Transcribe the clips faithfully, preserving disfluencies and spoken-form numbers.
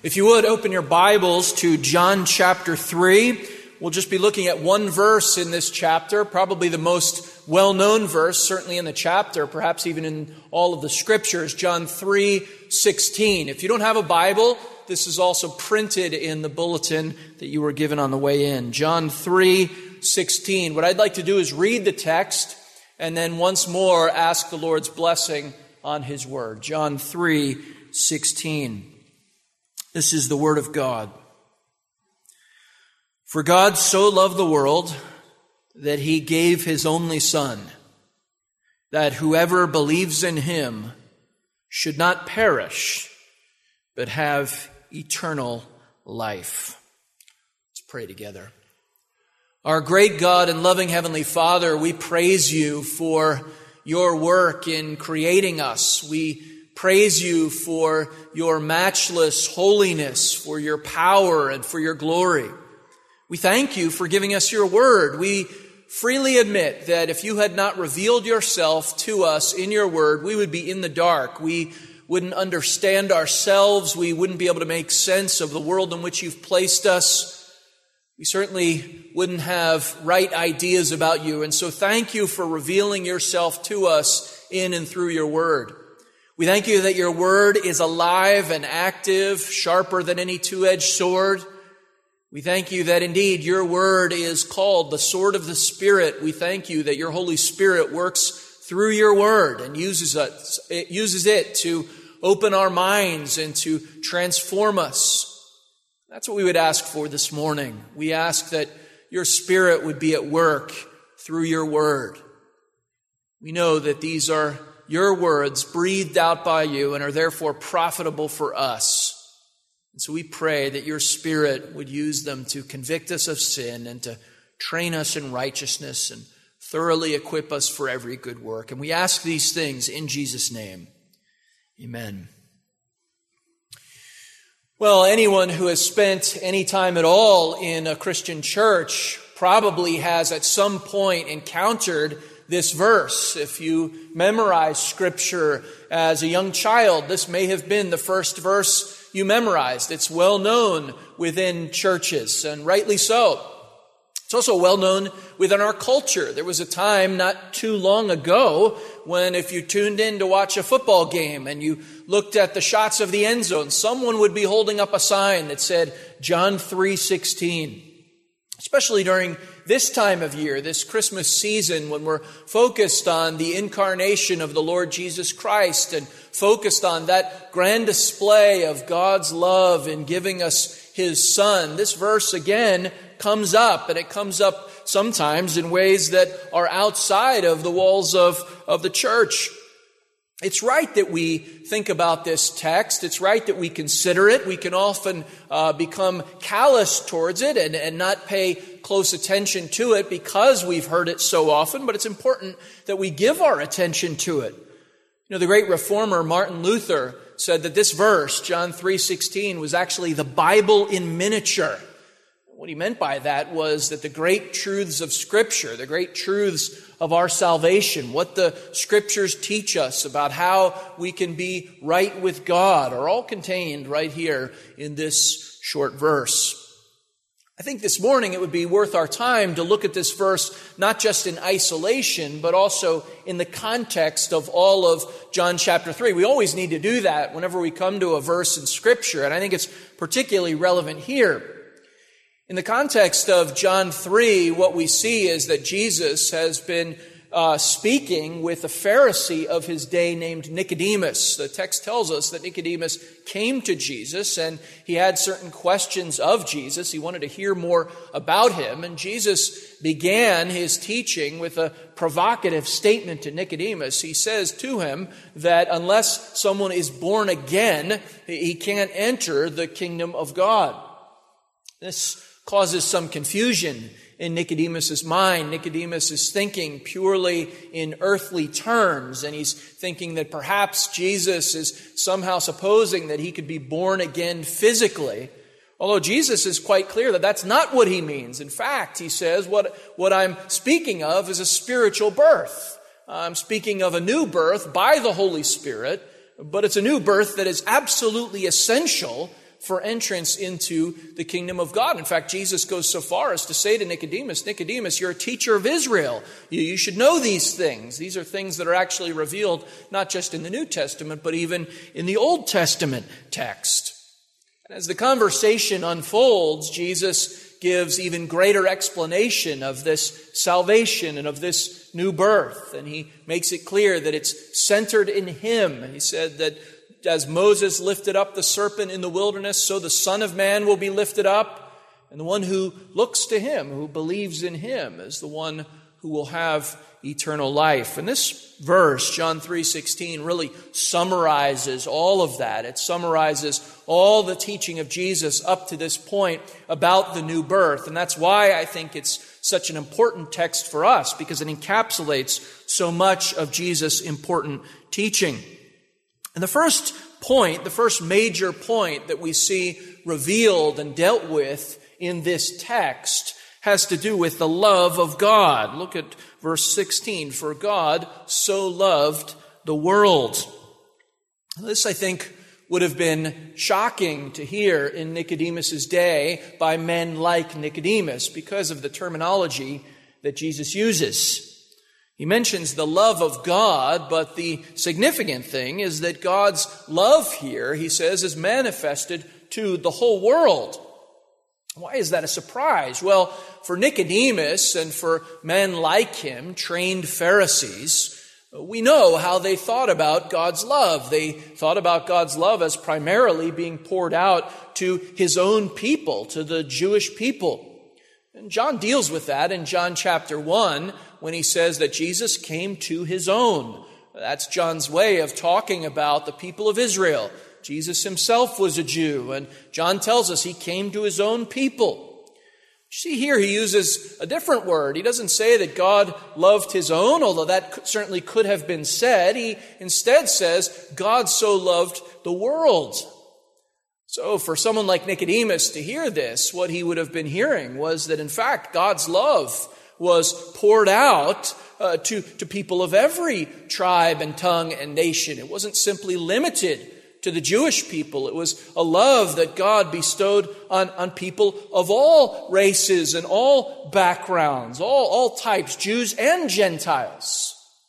If you would, open your Bibles to John chapter three. We'll just be looking at one verse in this chapter, probably the most well-known verse, certainly in the chapter, perhaps even in all of the scriptures, John three sixteen. If you don't have a Bible, this is also printed in the bulletin that you were given on the way in. John three sixteen. What I'd like to do is read the text and then once more ask the Lord's blessing on His word. John three sixteen. This is the word of God. For God so loved the world that He gave His only Son, that whoever believes in Him should not perish, but have eternal life. Let's pray together. Our great God and loving Heavenly Father, we praise You for Your work in creating us. We praise You for Your matchless holiness, for Your power, and for Your glory. We thank You for giving us Your word. We freely admit that if You had not revealed Yourself to us in Your word, we would be in the dark. We wouldn't understand ourselves. We wouldn't be able to make sense of the world in which You've placed us. We certainly wouldn't have right ideas about You. And so thank You for revealing Yourself to us in and through Your word. We thank You that Your word is alive and active, sharper than any two-edged sword. We thank You that indeed Your word is called the sword of the Spirit. We thank You that Your Holy Spirit works through Your word and uses it, it uses it to open our minds and to transform us. That's what we would ask for this morning. We ask that Your Spirit would be at work through Your word. We know that these are Your words breathed out by You and are therefore profitable for us. And so we pray that Your Spirit would use them to convict us of sin and to train us in righteousness and thoroughly equip us for every good work. And we ask these things in Jesus' name. Amen. Well, anyone who has spent any time at all in a Christian church probably has at some point encountered this verse. If you memorize Scripture as a young child, this may have been the first verse you memorized. It's well known within churches, and rightly so. It's also well known within our culture. There was a time not too long ago when if you tuned in to watch a football game and you looked at the shots of the end zone, someone would be holding up a sign that said John three sixteen. Especially during this time of year, this Christmas season, when we're focused on the incarnation of the Lord Jesus Christ and focused on that grand display of God's love in giving us His Son, this verse again comes up, and it comes up sometimes in ways that are outside of the walls of, of the church. It's right that we think about this text. It's right that we consider it. We can often uh, become callous towards it and, and not pay close attention to it because we've heard it so often, but it's important that we give our attention to it. You know, the great reformer Martin Luther said that this verse, John three sixteen, was actually the Bible in miniature. What he meant by that was that the great truths of Scripture, the great truths of our salvation, what the Scriptures teach us about how we can be right with God, are all contained right here in this short verse. I think this morning it would be worth our time to look at this verse not just in isolation, but also in the context of all of John chapter three. We always need to do that whenever we come to a verse in Scripture, and I think it's particularly relevant here. In the context of John three, what we see is that Jesus has been uh, speaking with a Pharisee of his day named Nicodemus. The text tells us that Nicodemus came to Jesus and he had certain questions of Jesus. He wanted to hear more about Him, and Jesus began His teaching with a provocative statement to Nicodemus. He says to him that unless someone is born again, he can't enter the kingdom of God. This causes some confusion in Nicodemus's mind. Nicodemus is thinking purely in earthly terms, and he's thinking that perhaps Jesus is somehow supposing that he could be born again physically. Although Jesus is quite clear that that's not what He means. In fact, He says, what, what I'm speaking of is a spiritual birth. I'm speaking of a new birth by the Holy Spirit, but it's a new birth that is absolutely essential for entrance into the kingdom of God. In fact, Jesus goes so far as to say to Nicodemus, Nicodemus, you're a teacher of Israel. You, you should know these things. These are things that are actually revealed not just in the New Testament, but even in the Old Testament text. And as the conversation unfolds, Jesus gives even greater explanation of this salvation and of this new birth. And he makes it clear that it's centered in him. He said that as Moses lifted up the serpent in the wilderness, so the Son of Man will be lifted up. And the one who looks to him, who believes in him, is the one who will have eternal life. And this verse, John three sixteen, really summarizes all of that. It summarizes all the teaching of Jesus up to this point about the new birth. And that's why I think it's such an important text for us, because it encapsulates so much of Jesus' important teaching. And the first point, the first major point that we see revealed and dealt with in this text has to do with the love of God. Look at verse sixteen. For God so loved the world. This, I think, would have been shocking to hear in Nicodemus's day by men like Nicodemus because of the terminology that Jesus uses. He mentions the love of God, but the significant thing is that God's love here, he says, is manifested to the whole world. Why is that a surprise? Well, for Nicodemus and for men like him, trained Pharisees, we know how they thought about God's love. They thought about God's love as primarily being poured out to his own people, to the Jewish people. And John deals with that in John chapter one when he says that Jesus came to his own. That's John's way of talking about the people of Israel. Jesus himself was a Jew, and John tells us he came to his own people. See here, he uses a different word. He doesn't say that God loved his own, although that certainly could have been said. He instead says, God so loved the world. So for someone like Nicodemus to hear this, what he would have been hearing was that, in fact, God's love was poured out uh, to, to people of every tribe and tongue and nation. It wasn't simply limited to the Jewish people. It was a love that God bestowed on, on people of all races and all backgrounds, all, all types, Jews and Gentiles.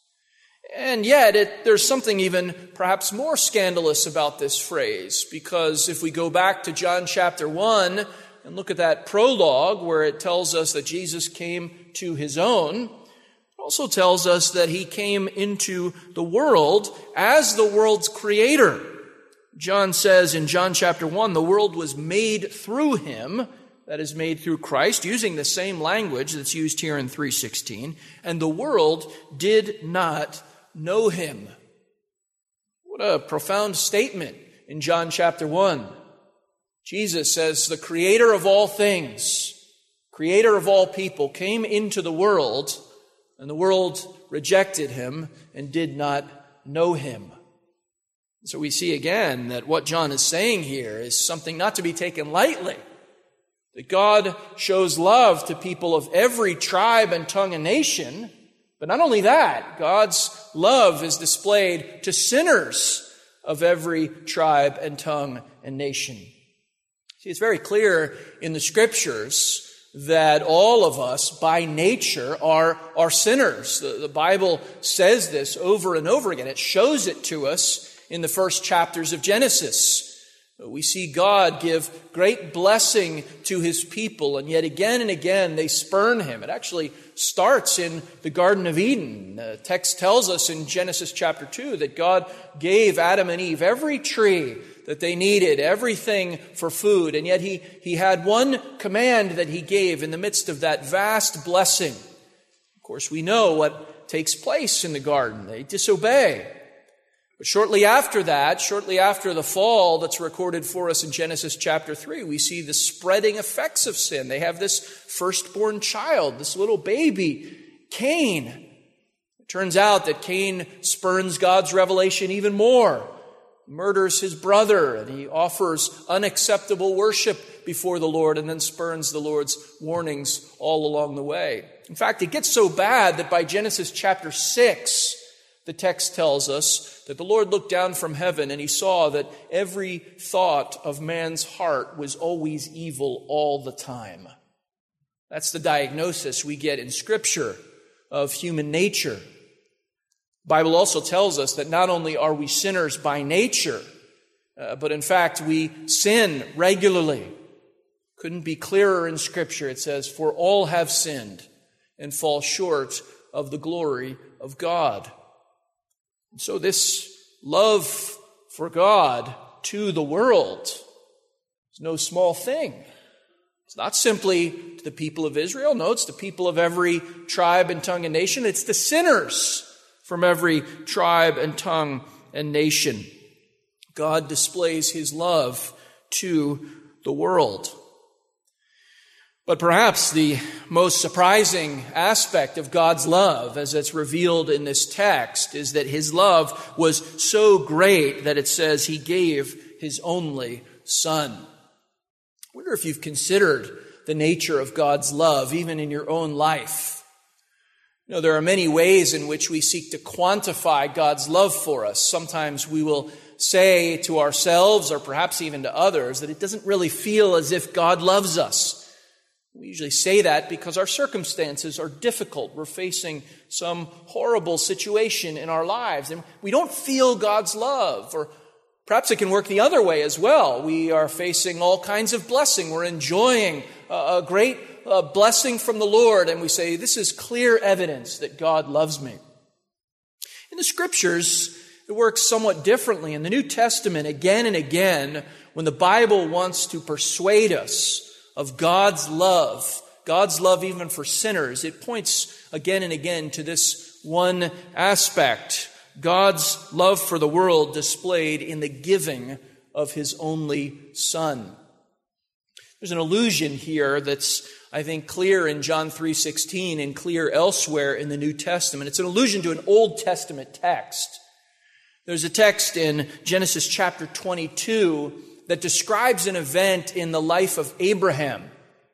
And yet, it, there's something even perhaps more scandalous about this phrase, because if we go back to John chapter one and look at that prologue where it tells us that Jesus came to his own, it also tells us that he came into the world as the world's creator. John says in John chapter one, the world was made through him, that is made through Christ, using the same language that's used here in three sixteen, and the world did not know him. What a profound statement in John chapter one. Jesus says the creator of all things, creator of all people, came into the world, and the world rejected him and did not know him. So we see again that what John is saying here is something not to be taken lightly. That God shows love to people of every tribe and tongue and nation. But not only that, God's love is displayed to sinners of every tribe and tongue and nation. See, it's very clear in the Scriptures that all of us by nature are, are sinners. The, the Bible says this over and over again. It shows it to us in the first chapters of Genesis. We see God give great blessing to his people, and yet again and again they spurn him. It actually starts in the Garden of Eden. The text tells us in Genesis chapter two that God gave Adam and Eve every tree that they needed, everything for food, and yet he, he had one command that he gave in the midst of that vast blessing. Of course, we know what takes place in the garden. They disobey. But shortly after that, shortly after the fall that's recorded for us in Genesis chapter three, we see the spreading effects of sin. They have this firstborn child, this little baby, Cain. It turns out that Cain spurns God's revelation even more, murders his brother, and he offers unacceptable worship before the Lord and then spurns the Lord's warnings all along the way. In fact, it gets so bad that by Genesis chapter six, The text tells us that the Lord looked down from heaven and he saw that every thought of man's heart was always evil all the time. That's the diagnosis we get in Scripture of human nature. The Bible also tells us that not only are we sinners by nature, uh, but in fact we sin regularly. Couldn't be clearer in Scripture. It says, "For all have sinned and fall short of the glory of God." And so this love for God to the world is no small thing. It's not simply to the people of Israel. No, it's the people of every tribe and tongue and nation. It's the sinners from every tribe and tongue and nation. God displays his love to the world. But perhaps the most surprising aspect of God's love, as it's revealed in this text, is that his love was so great that it says he gave his only Son. I wonder if you've considered the nature of God's love, even in your own life. You know, there are many ways in which we seek to quantify God's love for us. Sometimes we will say to ourselves, or perhaps even to others, that it doesn't really feel as if God loves us. We usually say that because our circumstances are difficult. We're facing some horrible situation in our lives, and we don't feel God's love. Or perhaps it can work the other way as well. We are facing all kinds of blessing. We're enjoying a great blessing from the Lord, and we say, this is clear evidence that God loves me. In the Scriptures, it works somewhat differently. In the New Testament, again and again, when the Bible wants to persuade us of God's love, God's love even for sinners, it points again and again to this one aspect, God's love for the world displayed in the giving of his only Son. There's an allusion here that's, I think, clear in John three sixteen and clear elsewhere in the New Testament. It's an allusion to an Old Testament text. There's a text in Genesis chapter twenty-two that describes an event in the life of Abraham.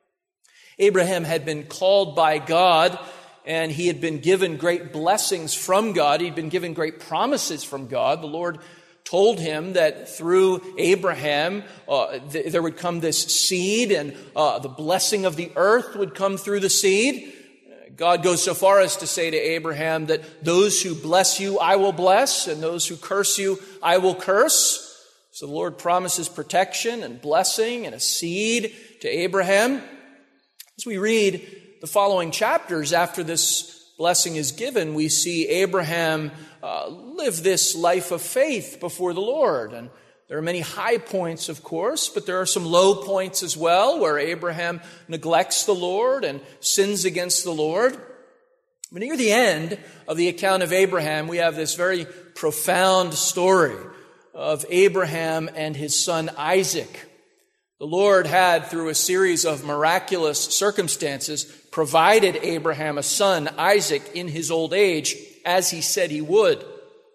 Abraham had been called by God, and he had been given great blessings from God. He'd been given great promises from God. The Lord told him that through Abraham, uh, th- there would come this seed, and uh, the blessing of the earth would come through the seed. God goes so far as to say to Abraham that those who bless you, I will bless, and those who curse you, I will curse. So the Lord promises protection and blessing and a seed to Abraham. As we read the following chapters after this blessing is given, we see Abraham uh, live this life of faith before the Lord. And there are many high points, of course, but there are some low points as well, where Abraham neglects the Lord and sins against the Lord. But near the end of the account of Abraham, we have this very profound story of Abraham and his son Isaac. The Lord had, through a series of miraculous circumstances, provided Abraham a son, Isaac, in his old age, as he said he would.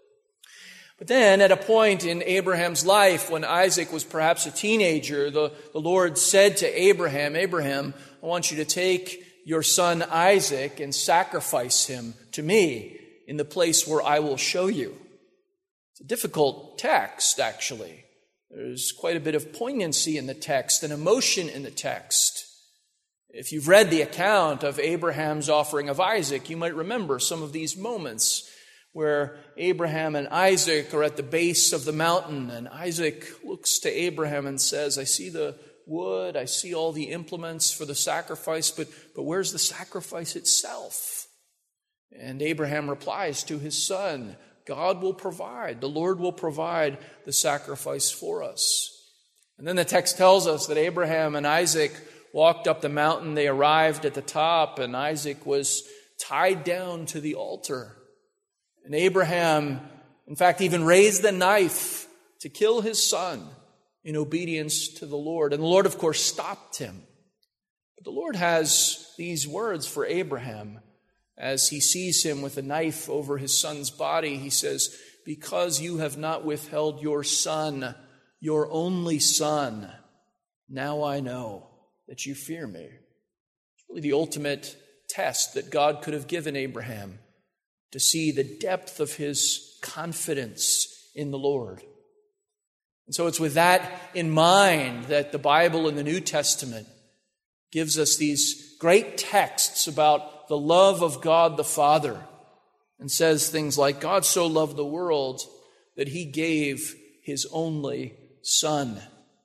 But then, at a point in Abraham's life, when Isaac was perhaps a teenager, the, the Lord said to Abraham, Abraham, I want you to take your son Isaac and sacrifice him to me in the place where I will show you. It's a difficult text, actually. There's quite a bit of poignancy in the text and emotion in the text. If you've read the account of Abraham's offering of Isaac, you might remember some of these moments where Abraham and Isaac are at the base of the mountain, and Isaac looks to Abraham and says, I see the wood, I see all the implements for the sacrifice, but, but where's the sacrifice itself? And Abraham replies to his son, God will provide. The Lord will provide the sacrifice for us. And then the text tells us that Abraham and Isaac walked up the mountain. They arrived at the top, and Isaac was tied down to the altar. And Abraham, in fact, even raised the knife to kill his son in obedience to the Lord. And the Lord, of course, stopped him. But the Lord has these words for Abraham. As he sees him with a knife over his son's body, he says, because you have not withheld your son, your only son, now I know that you fear me. It's really the ultimate test that God could have given Abraham. to see the depth of his confidence in the Lord. And so it's with that in mind that the Bible in the New Testament gives us these great texts about the love of God the Father and says things like, God so loved the world that he gave his only Son.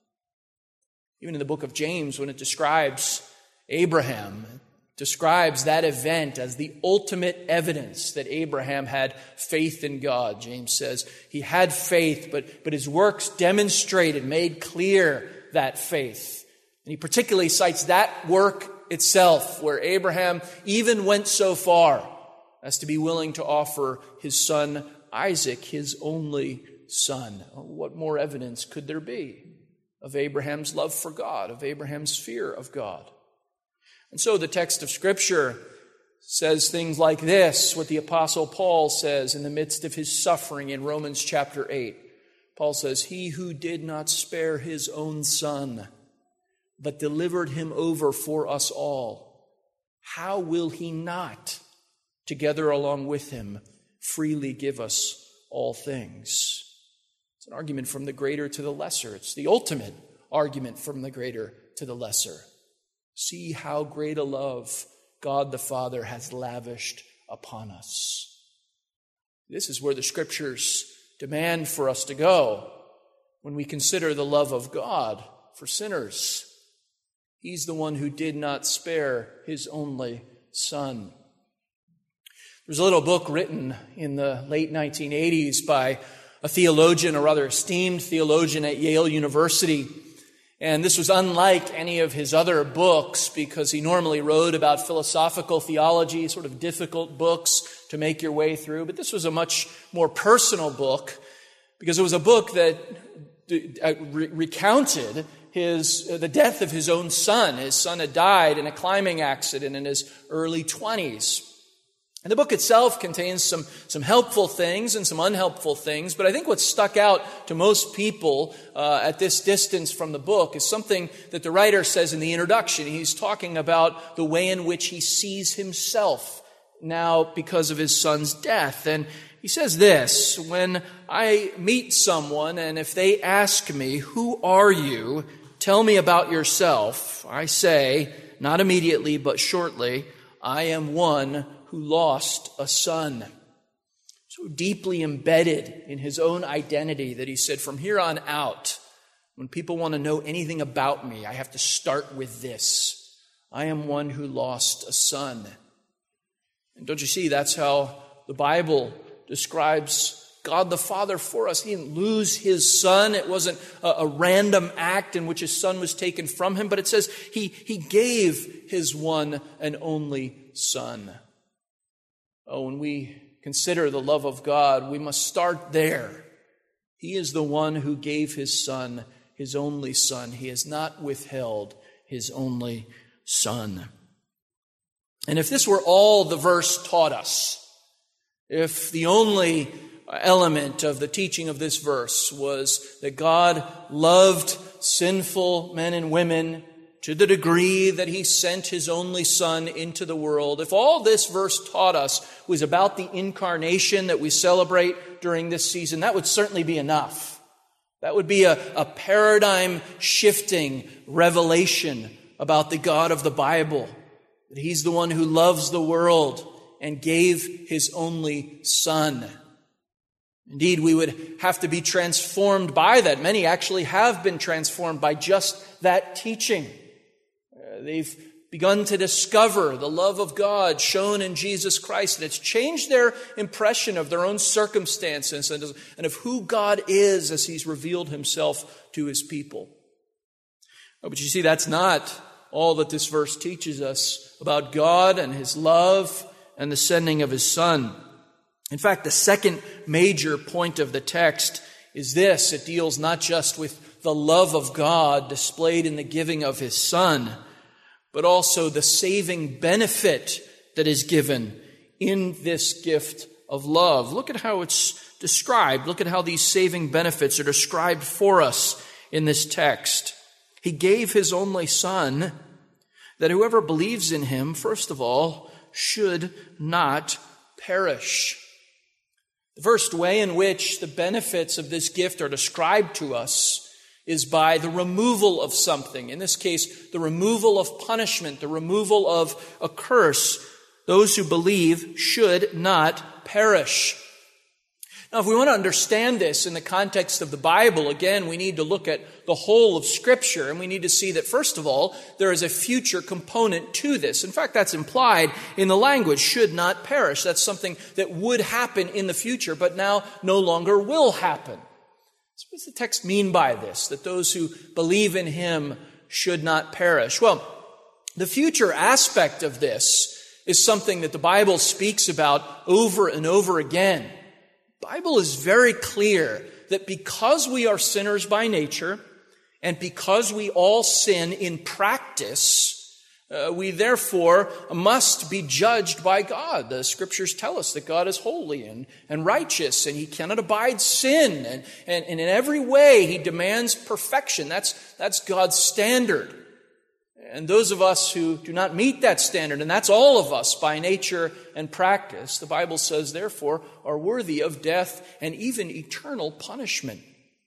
Even in the book of James, when it describes Abraham, it describes that event as the ultimate evidence that Abraham had faith in God. James says he had faith, but, but his works demonstrated, made clear that faith. And he particularly cites that work itself, where Abraham even went so far as to be willing to offer his son Isaac, his only son. What more evidence could there be of Abraham's love for God, of Abraham's fear of God? And so the text of Scripture says things like this, what the Apostle Paul says in the midst of his suffering in Romans chapter eight. Paul says, he who did not spare his own son, but delivered him over for us all, how will he not, together along with him, freely give us all things? It's an argument from the greater to the lesser. It's the ultimate argument from the greater to the lesser. See how great a love God the Father has lavished upon us. This is where the Scriptures demand for us to go when we consider the love of God for sinners. He's the one who did not spare his only Son. There was a little book written in the late nineteen eighties by a theologian, a rather esteemed theologian at Yale University. And this was unlike any of his other books because he normally wrote about philosophical theology, sort of difficult books to make your way through. But this was a much more personal book because it was a book that re- recounted his uh, the death of his own son. His son had died in a climbing accident in his early twenties. And the book itself contains some, some helpful things and some unhelpful things, but I think what stuck out to most people uh, at this distance from the book is something that the writer says in the introduction. He's talking about the way in which he sees himself now because of his son's death. And he says this, when I meet someone and if they ask me, who are you? Tell me about yourself. I say, not immediately, but shortly, I am one who lost a son. So deeply embedded in his own identity that he said, from here on out, when people want to know anything about me, I have to start with this. I am one who lost a son. And don't you see, that's how the Bible describes God the Father for us. He didn't lose his son. It wasn't a, a random act in which his son was taken from him, but it says he, he gave his one and only son. Oh, when we consider the love of God, we must start there. He is the one who gave his son, his only son. He has not withheld his only son. And if this were all the verse taught us, if the only element of the teaching of this verse was that God loved sinful men and women to the degree that he sent his only son into the world, if all this verse taught us was about the incarnation that we celebrate during this season, that would certainly be enough. That would be a, a paradigm-shifting revelation about the God of the Bible, that he's the one who loves the world and gave his only son. Indeed, we would have to be transformed by that. Many actually have been transformed by just that teaching. Uh, they've begun to discover the love of God shown in Jesus Christ, and it's changed their impression of their own circumstances and, and of who God is as he's revealed himself to his people. Oh, but you see, that's not all that this verse teaches us about God and his love and the sending of his son. In fact, the second major point of the text is this. It deals not just with the love of God displayed in the giving of his son, but also the saving benefit that is given in this gift of love. Look at how it's described. Look at how these saving benefits are described for us in this text. He gave his only son that whoever believes in him, first of all, should not perish. The first way in which the benefits of this gift are described to us is by the removal of something. In this case, the removal of punishment, the removal of a curse. Those who believe should not perish. Now, if we want to understand this in the context of the Bible, again, we need to look at the whole of Scripture, and we need to see that, first of all, there is a future component to this. In fact, that's implied in the language, should not perish. That's something that would happen in the future, but now no longer will happen. So what does the text mean by this, that those who believe in Him should not perish? Well, the future aspect of this is something that the Bible speaks about over and over again. The Bible is very clear that because we are sinners by nature, and because we all sin in practice, uh, we therefore must be judged by God. The Scriptures tell us that God is holy and, and righteous, and He cannot abide sin, and, and, and in every way He demands perfection. That's, that's God's standard. And those of us who do not meet that standard, and that's all of us by nature and practice, the Bible says, therefore, are worthy of death and even eternal punishment.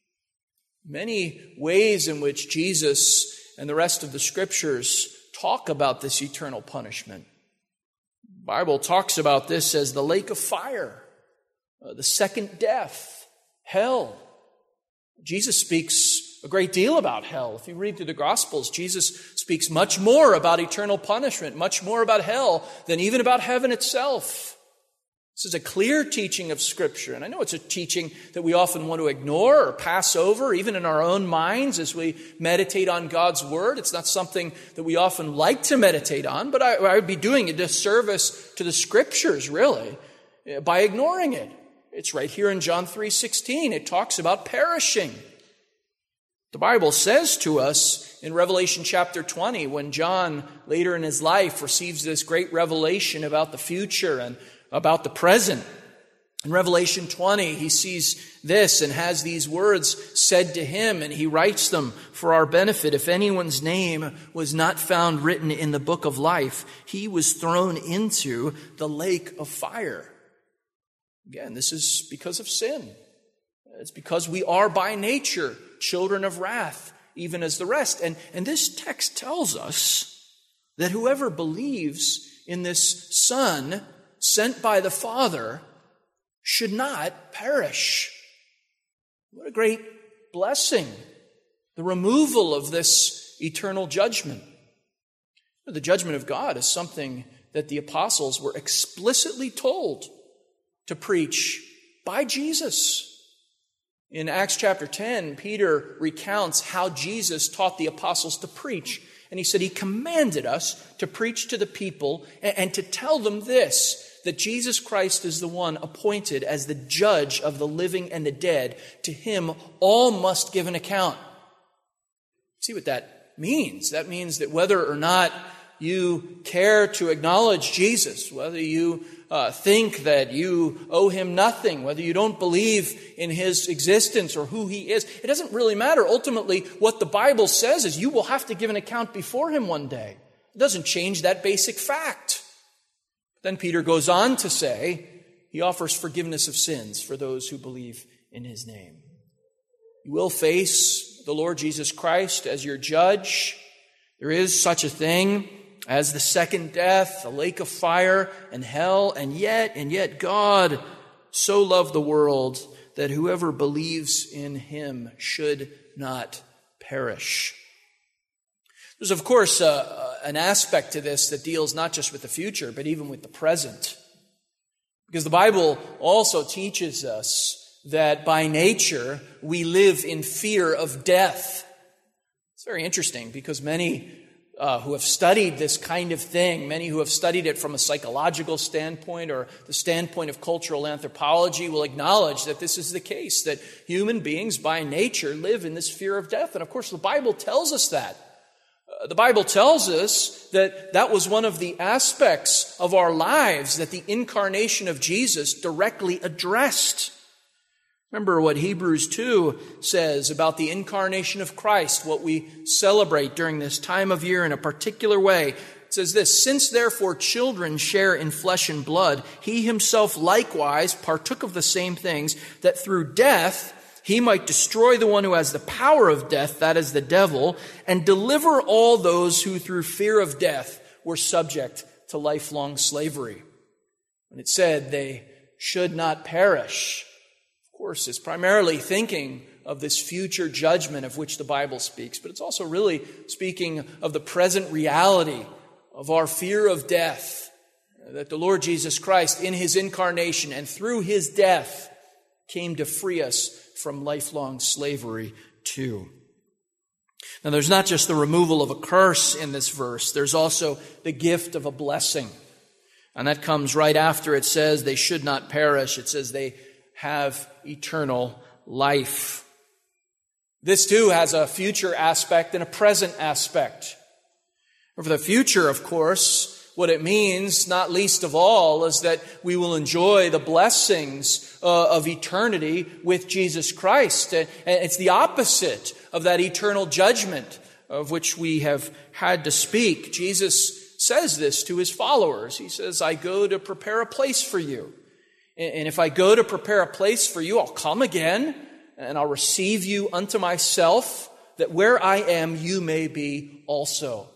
Many ways in which Jesus and the rest of the Scriptures talk about this eternal punishment. The Bible talks about this as the lake of fire, uh, the second death, hell. Jesus speaks a great deal about hell. If you read through the Gospels, Jesus speaks much more about eternal punishment, much more about hell than even about heaven itself. This is a clear teaching of Scripture, and I know it's a teaching that we often want to ignore or pass over, even in our own minds as we meditate on God's Word. It's not something that we often like to meditate on, but I, I would be doing a disservice to the Scriptures, really, by ignoring it. It's right here in John three sixteen. It talks about perishing. The Bible says to us in Revelation chapter twenty, when John later in his life receives this great revelation about the future and about the present. In Revelation twenty, he sees this and has these words said to him, and he writes them for our benefit. If anyone's name was not found written in the book of life, he was thrown into the lake of fire. Again, this is because of sin. It's because we are by nature children of wrath, even as the rest. And, and this text tells us that whoever believes in this Son sent by the Father should not perish. What a great blessing, the removal of this eternal judgment. The judgment of God is something that the apostles were explicitly told to preach by Jesus. In Acts chapter ten, Peter recounts how Jesus taught the apostles to preach. And he said he commanded us to preach to the people and, and to tell them this, that Jesus Christ is the one appointed as the judge of the living and the dead. To him, all must give an account. See what that means? That means that whether or not you care to acknowledge Jesus, whether you uh, think that you owe him nothing, whether you don't believe in his existence or who he is, it doesn't really matter. Ultimately, what the Bible says is you will have to give an account before him one day. It doesn't change that basic fact. Then Peter goes on to say, he offers forgiveness of sins for those who believe in his name. You will face the Lord Jesus Christ as your judge. There is such a thing as the second death, the lake of fire and hell, and yet, and yet God so loved the world that whoever believes in him should not perish. There's, of course, uh, an aspect to this that deals not just with the future, but even with the present. Because the Bible also teaches us that by nature we live in fear of death. It's very interesting because many uh, who have studied this kind of thing, many who have studied it from a psychological standpoint or the standpoint of cultural anthropology will acknowledge that this is the case, that human beings by nature live in this fear of death. And of course the Bible tells us that. Uh, the Bible tells us that that was one of the aspects of our lives that the incarnation of Jesus directly addressed. Remember what Hebrews two says about the incarnation of Christ, what we celebrate during this time of year in a particular way. It says this, "Since therefore children share in flesh and blood, he himself likewise partook of the same things, that through death he might destroy the one who has the power of death, that is the devil, and deliver all those who through fear of death were subject to lifelong slavery." When it said they should not perish, of course, it's primarily thinking of this future judgment of which the Bible speaks, but it's also really speaking of the present reality of our fear of death, that the Lord Jesus Christ in his incarnation and through his death came to free us from lifelong slavery too. Now, there's not just the removal of a curse in this verse, there's also the gift of a blessing. And that comes right after it says they should not perish. It says they have eternal life. This too has a future aspect and a present aspect. For the future, of course, what it means, not least of all, is that we will enjoy the blessings uh, of eternity with Jesus Christ. And it's the opposite of that eternal judgment of which we have had to speak. Jesus says this to his followers. He says, "I go to prepare a place for you. And if I go to prepare a place for you, I'll come again, and I'll receive you unto myself, that where I am, you may be also."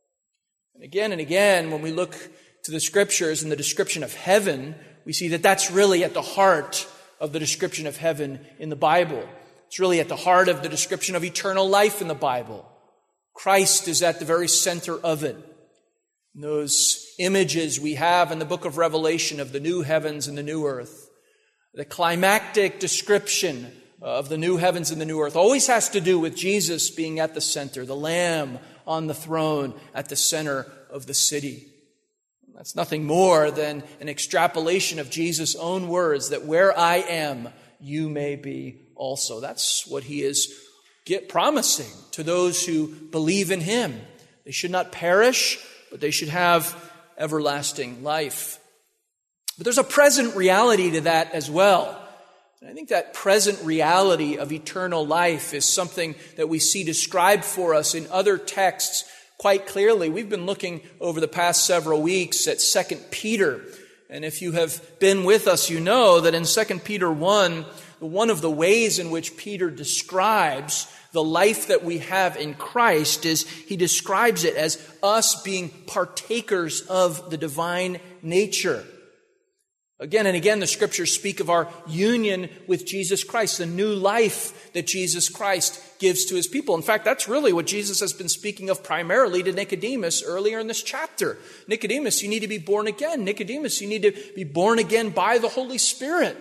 And again and again, when we look to the Scriptures and the description of heaven, we see that that's really at the heart of the description of heaven in the Bible. It's really at the heart of the description of eternal life in the Bible. Christ is at the very center of it. And those images we have in the book of Revelation of the new heavens and the new earth, the climactic description of the new heavens and the new earth always has to do with Jesus being at the center, the Lamb on the throne at the center of the city. That's nothing more than an extrapolation of Jesus' own words, that where I am, you may be also. That's what he is get promising to those who believe in him. They should not perish, but they should have everlasting life. But there's a present reality to that as well. And I think that present reality of eternal life is something that we see described for us in other texts quite clearly. We've been looking over the past several weeks at Second Peter. And if you have been with us, you know that in Second Peter one, one of the ways in which Peter describes the life that we have in Christ is he describes it as us being partakers of the divine nature. Again and again, the Scriptures speak of our union with Jesus Christ, the new life that Jesus Christ gives to his people. In fact, that's really what Jesus has been speaking of primarily to Nicodemus earlier in this chapter. Nicodemus, you need to be born again. Nicodemus, you need to be born again by the Holy Spirit.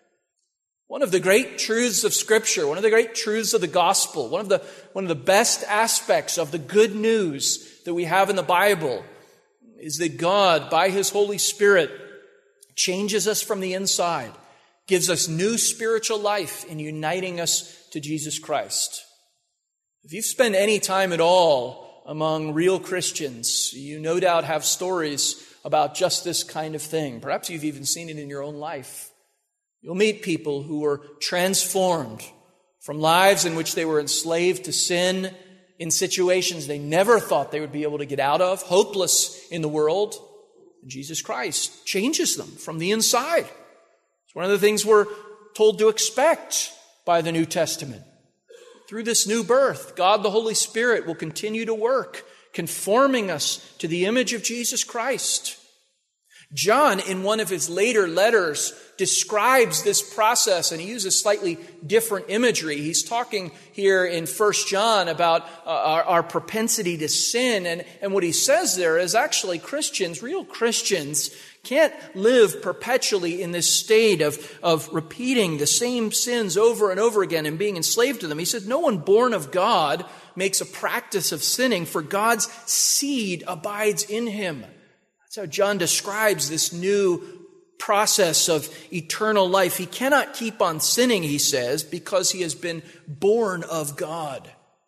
One of the great truths of Scripture, one of the great truths of the gospel, one of the, one of the best aspects of the good news that we have in the Bible is that God, by his Holy Spirit, changes us from the inside, gives us new spiritual life in uniting us to Jesus Christ. If you've spent any time at all among real Christians, you no doubt have stories about just this kind of thing. Perhaps you've even seen it in your own life. You'll meet people who were transformed from lives in which they were enslaved to sin, in situations they never thought they would be able to get out of, hopeless in the world. And Jesus Christ changes them from the inside. It's one of the things we're told to expect by the New Testament. Through this new birth, God the Holy Spirit will continue to work, conforming us to the image of Jesus Christ. John, in one of his later letters, describes this process, and he uses slightly different imagery. He's talking here in First John about uh, our, our propensity to sin, and, and what he says there is actually Christians, real Christians, can't live perpetually in this state of, of repeating the same sins over and over again and being enslaved to them. He said, no one born of God makes a practice of sinning, for God's seed abides in him. That's how John describes this new process of eternal life. He cannot keep on sinning, he says, because he has been born of God.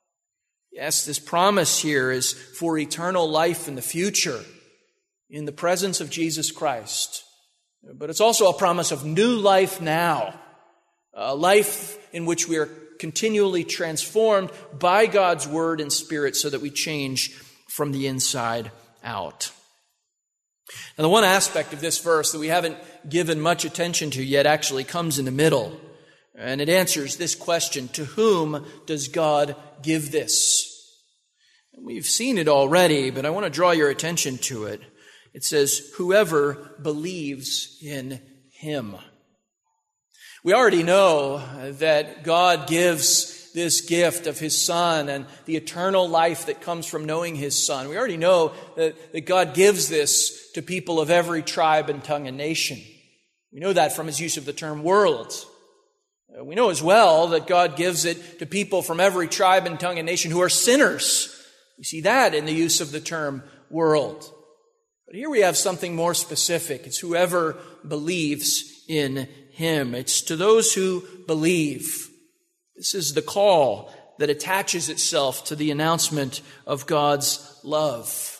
Yes, this promise here is for eternal life in the future, in the presence of Jesus Christ. But it's also a promise of new life now, a life in which we are continually transformed by God's word and spirit so that we change from the inside out. Now, the one aspect of this verse that we haven't given much attention to yet actually comes in the middle, and it answers this question: to whom does God give this? We've seen it already, but I want to draw your attention to it. It says, whoever believes in him. We already know that God gives this gift of his Son and the eternal life that comes from knowing his Son. We already know that, that God gives this to people of every tribe and tongue and nation. We know that from his use of the term world. We know as well that God gives it to people from every tribe and tongue and nation who are sinners. We see that in the use of the term world. But here we have something more specific. It's whoever believes in him. It's to those who believe. This is the call that attaches itself to the announcement of God's love.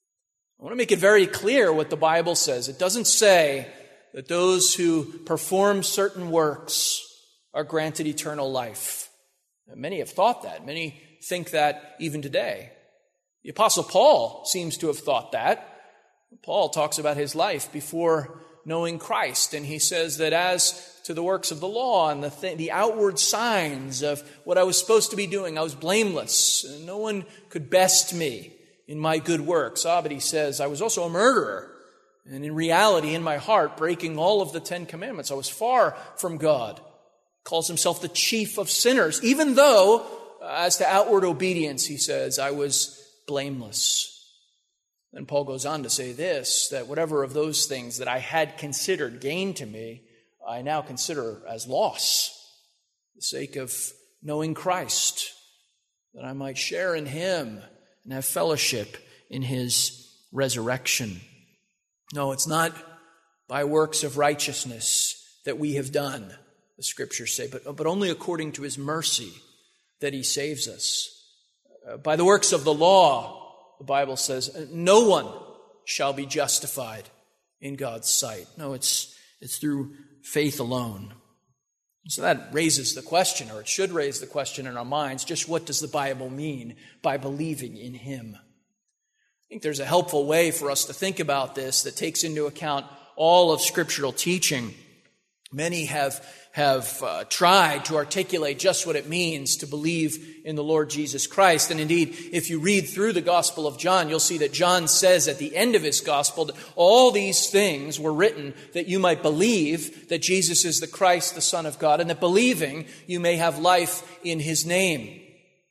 I want to make it very clear what the Bible says. It doesn't say that those who perform certain works are granted eternal life. Many have thought that. Many think that even today. The Apostle Paul seems to have thought that. Paul talks about his life before knowing Christ, and he says that as to the works of the law and the th- the outward signs of what I was supposed to be doing, I was blameless. And no one could best me in my good works. Ah, but he says, I was also a murderer. And in reality, in my heart, breaking all of the Ten Commandments, I was far from God. He calls himself the chief of sinners, even though, as to outward obedience, he says, I was blameless. Then Paul goes on to say this, that whatever of those things that I had considered gain to me, I now consider as loss, for the sake of knowing Christ, that I might share in him and have fellowship in his resurrection. No, it's not by works of righteousness that we have done, the scriptures say, but, but only according to his mercy that he saves us. Uh, by the works of the law, the Bible says, no one shall be justified in God's sight. No, it's it's through faith alone. So that raises the question, or it should raise the question in our minds, just what does the Bible mean by believing in him? I think there's a helpful way for us to think about this that takes into account all of scriptural teaching. Many have have uh, tried to articulate just what it means to believe in the Lord Jesus Christ. And indeed, if you read through the Gospel of John, you'll see that John says at the end of his Gospel that all these things were written that you might believe that Jesus is the Christ, the Son of God, and that believing you may have life in his name.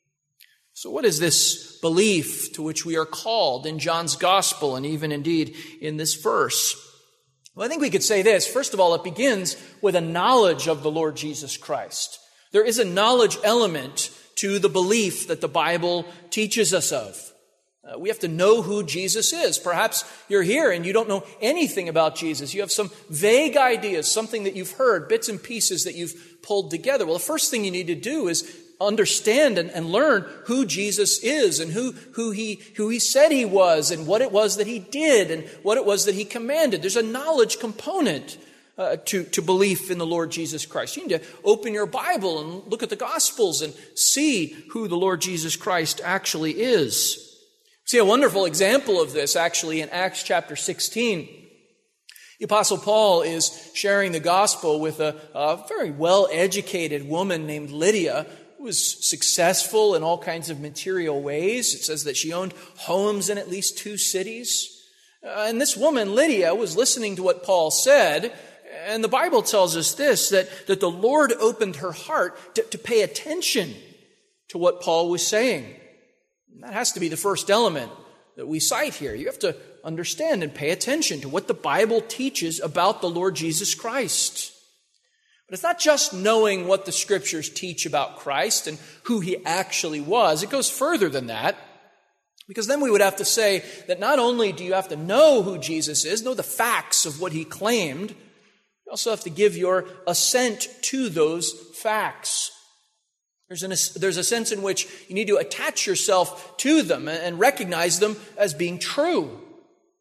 So what is this belief to which we are called in John's Gospel and even indeed in this verse? Well, I think we could say this. First of all, it begins with a knowledge of the Lord Jesus Christ. There is a knowledge element to the belief that the Bible teaches us of. Uh, we have to know who Jesus is. Perhaps you're here and you don't know anything about Jesus. You have some vague ideas, something that you've heard, bits and pieces that you've pulled together. Well, the first thing you need to do is understand and, and learn who Jesus is and who, who he, who he said he was and what it was that he did and what it was that he commanded. There's a knowledge component uh, to, to belief in the Lord Jesus Christ. You need to open your Bible and look at the Gospels and see who the Lord Jesus Christ actually is. See a wonderful example of this actually in Acts chapter sixteen. The Apostle Paul is sharing the gospel with a, a very well-educated woman named Lydia, who was successful in all kinds of material ways. It says that she owned homes in at least two cities. Uh, and this woman, Lydia, was listening to what Paul said. And the Bible tells us this, that, that the Lord opened her heart to, to pay attention to what Paul was saying. And that has to be the first element that we cite here. You have to understand and pay attention to what the Bible teaches about the Lord Jesus Christ. But it's not just knowing what the Scriptures teach about Christ and who he actually was. It goes further than that. Because then we would have to say that not only do you have to know who Jesus is, know the facts of what he claimed, you also have to give your assent to those facts. There's, an, there's a sense in which you need to attach yourself to them and recognize them as being true.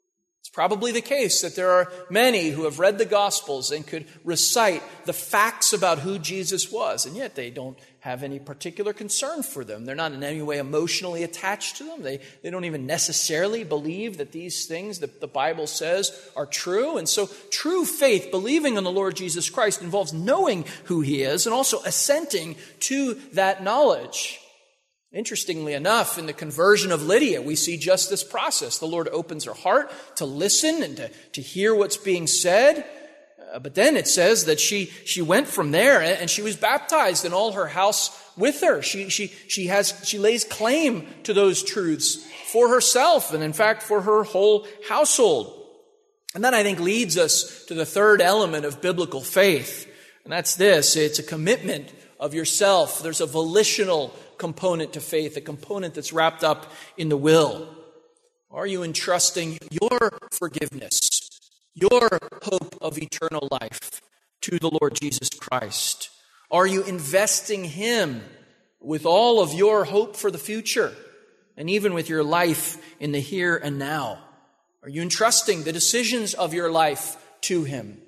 It's probably the case that there are many who have read the Gospels and could recite the facts about who Jesus was, and yet they don't have any particular concern for them. They're not in any way emotionally attached to them. They, they don't even necessarily believe that these things that the Bible says are true. And so true faith, believing in the Lord Jesus Christ, involves knowing who he is and also assenting to that knowledge. Interestingly enough, in the conversion of Lydia, we see just this process. The Lord opens her heart to listen and to, to hear what's being said. Uh, but then it says that she, she went from there and she was baptized, and all her house with her. She, she, she has, she lays claim to those truths for herself and, in fact, for her whole household. And that, I think, leads us to the third element of biblical faith. And that's this. It's a commitment of yourself. There's a volitional component to faith, a component that's wrapped up in the will. Are you entrusting your forgiveness, your hope of eternal life to the Lord Jesus Christ? Are you investing him with all of your hope for the future and even with your life in the here and now? Are you entrusting the decisions of your life to him?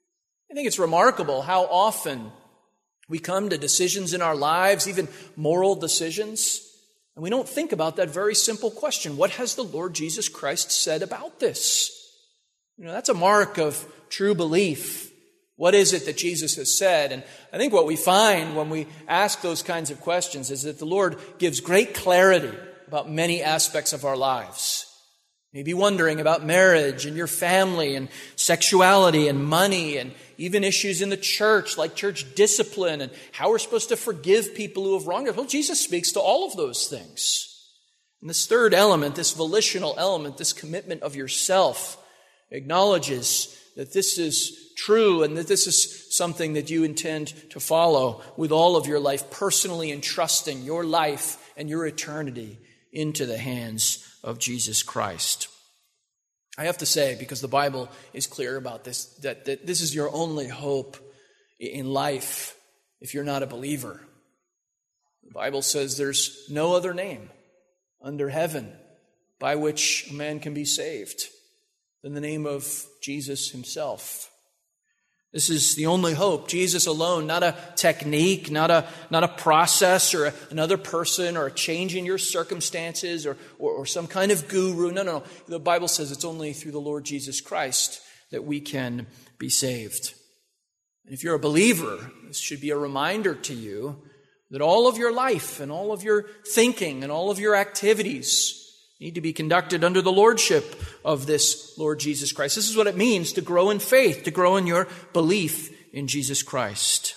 I think it's remarkable how often we come to decisions in our lives, even moral decisions, and we don't think about that very simple question. What has the Lord Jesus Christ said about this? You know, that's a mark of true belief. What is it that Jesus has said? And I think what we find when we ask those kinds of questions is that the Lord gives great clarity about many aspects of our lives. Maybe wondering about marriage and your family and sexuality and money and even issues in the church like church discipline and how we're supposed to forgive people who have wronged us. Well, Jesus speaks to all of those things. And this third element, this volitional element, this commitment of yourself, acknowledges that this is true and that this is something that you intend to follow with all of your life, personally entrusting your life and your eternity into the hands of Jesus Christ. I have to say, because the Bible is clear about this, that, that this is your only hope in life if you're not a believer. The Bible says there's no other name under heaven by which a man can be saved than the name of Jesus himself. This is the only hope, Jesus alone, not a technique, not a not a process or a, another person or a change in your circumstances or, or, or some kind of guru. No, no, no. The Bible says it's only through the Lord Jesus Christ that we can be saved. And if you're a believer, this should be a reminder to you that all of your life and all of your thinking and all of your activities need to be conducted under the lordship of this Lord Jesus Christ. This is what it means to grow in faith, to grow in your belief in Jesus Christ.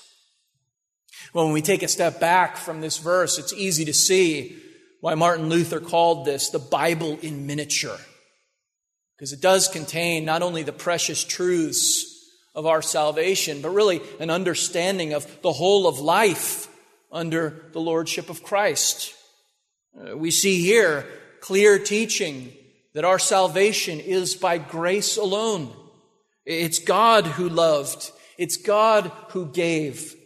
Well, when we take a step back from this verse, it's easy to see why Martin Luther called this the Bible in miniature. Because it does contain not only the precious truths of our salvation, but really an understanding of the whole of life under the lordship of Christ. Uh, we see here clear teaching that our salvation is by grace alone. It's God who loved. It's God who gave.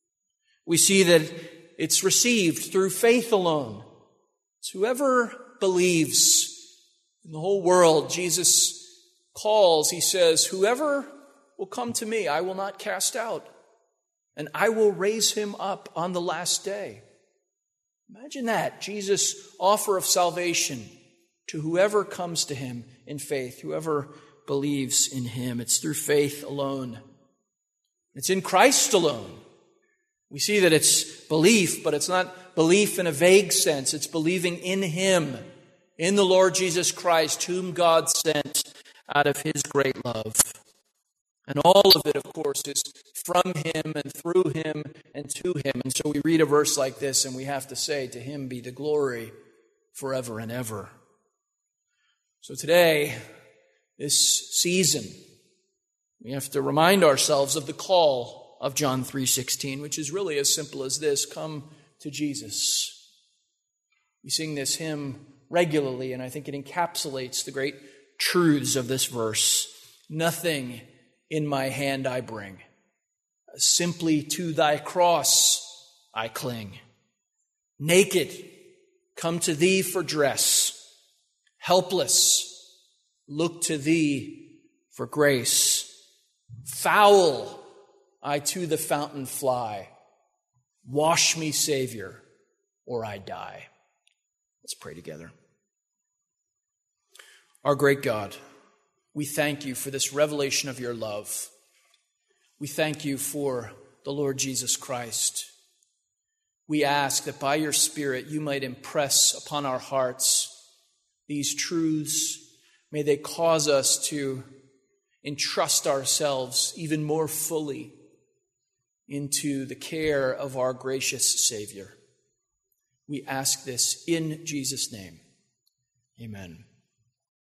We see that it's received through faith alone. It's whoever believes in the whole world. Jesus calls, he says, whoever will come to me, I will not cast out, and I will raise him up on the last day. Imagine that, Jesus' offer of salvation to whoever comes to him in faith, whoever believes in him. It's through faith alone. It's in Christ alone. We see that it's belief, but it's not belief in a vague sense. It's believing in him, in the Lord Jesus Christ, whom God sent out of his great love. And all of it, of course, is from him and through him and to him. And so we read a verse like this and we have to say, to him be the glory forever and ever. So today, this season, we have to remind ourselves of the call of John three sixteen, which is really as simple as this: come to Jesus. We sing this hymn regularly, and I think it encapsulates the great truths of this verse. Nothing in my hand I bring, simply to thy cross I cling. Naked, come to thee for dress. Helpless, look to thee for grace. Foul I to the fountain fly. Wash me, Savior, or I die. Let's pray together. Our great God, we thank you for this revelation of your love. We thank you for the Lord Jesus Christ. We ask that by your Spirit you might impress upon our hearts these truths. May they cause us to entrust ourselves even more fully into the care of our gracious Savior. We ask this in Jesus' name. Amen.